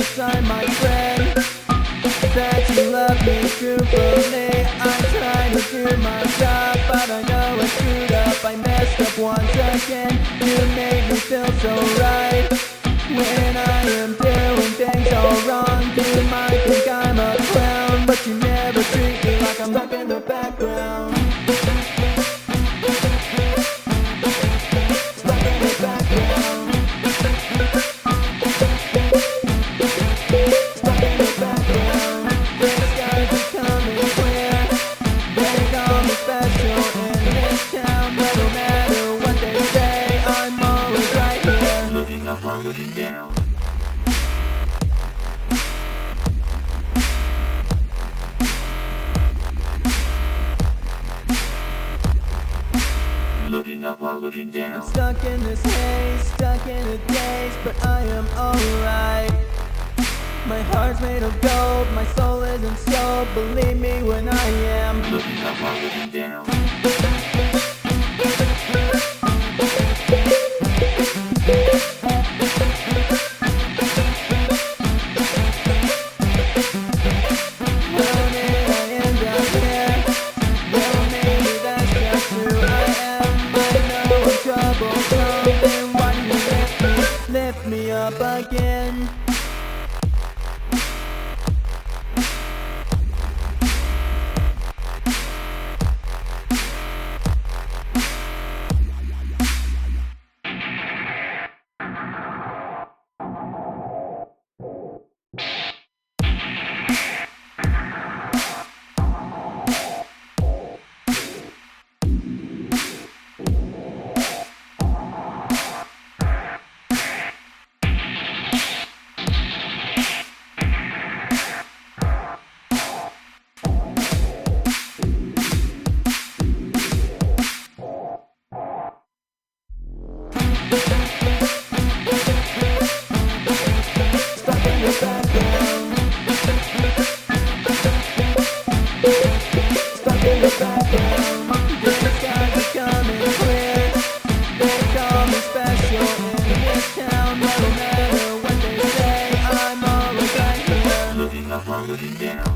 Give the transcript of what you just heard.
sign, my friend, that you love me truthfully. I'm trying to do my job, but I know I screwed up. I messed up once again. You make me feel so right when I am doing things all wrong. You might think I'm a clown, but you never treat me like I'm stuck in the background. Stuck in the background. Stuck in the background. The skies are coming clear. They call me special in this town, but no matter what they say, I'm always right here. Looking up or looking down. Looking up or looking down. I'm stuck in this haze, stuck in a daze, but I am alright. My heart's made of gold, my soul isn't so. Believe me when I am. Looking up or looking down. How did I end up here? Well, maybe that's just who I am. I know I'm troublesome, then why do you lift me up again? Stuck in the background. Stuck in the background. The skies are coming clear. They call me special in this town, but no matter what they say, I'm always right here. Looking up or looking down.